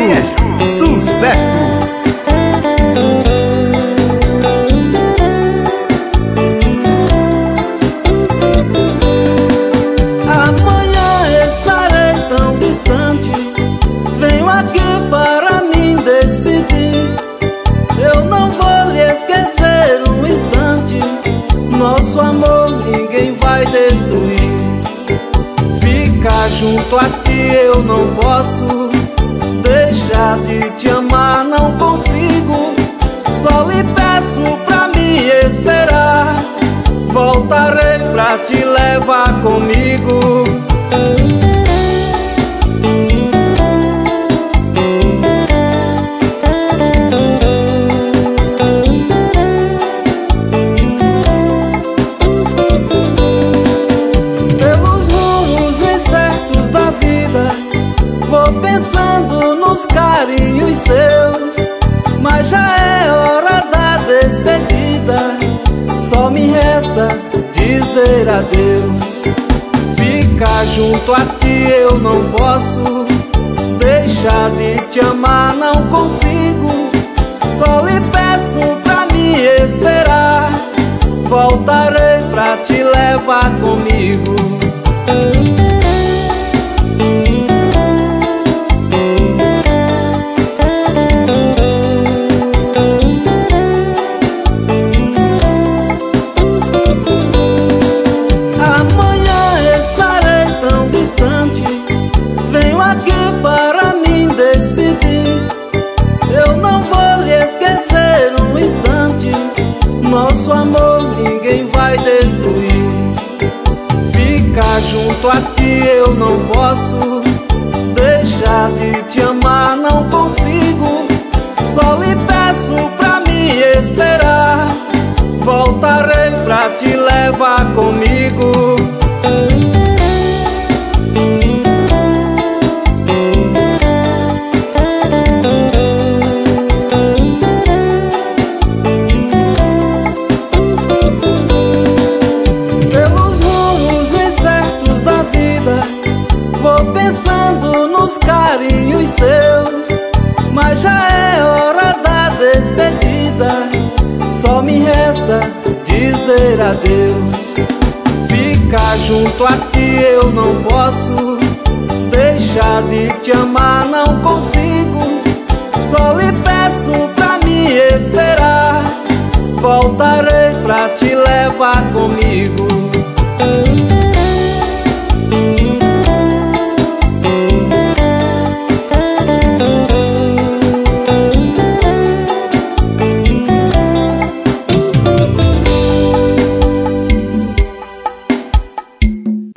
sucesso! Amanhã estarei tão distante, venho aqui para me despedir. Eu não vou lhe esquecer um instante, nosso amor ninguém vai destruir. Ficar junto a ti eu não posso, deixar de te amar não consigo. Só lhe peço pra me esperar, voltarei pra te levar comigo. Pelos rumos incertos da vida, vou pensando nos carinhos seus, mas já é hora da despedida, só me resta dizer adeus. Ficar junto a ti eu não posso, deixar de te amar não consigo. Só lhe peço pra me esperar, voltarei pra te levar comigo. Amanhã estarei tão distante, venho aqui para me despedir. Eu não vou lhe esquecer um instante, nosso amor ninguém vai destruir. Ficar junto a ti eu não posso, deixar de te amar não consigo. Só lhe peço pra me esperar, voltarei pra te levar comigo. Pelos rumos incertos da vida, vou pensando nos carinhos seus, mas já é hora da despedida, só me resta dizer adeus. Ficar junto a ti eu não posso, deixar de te amar não consigo. Só lhe peço pra me esperar, voltarei pra te levar comigo.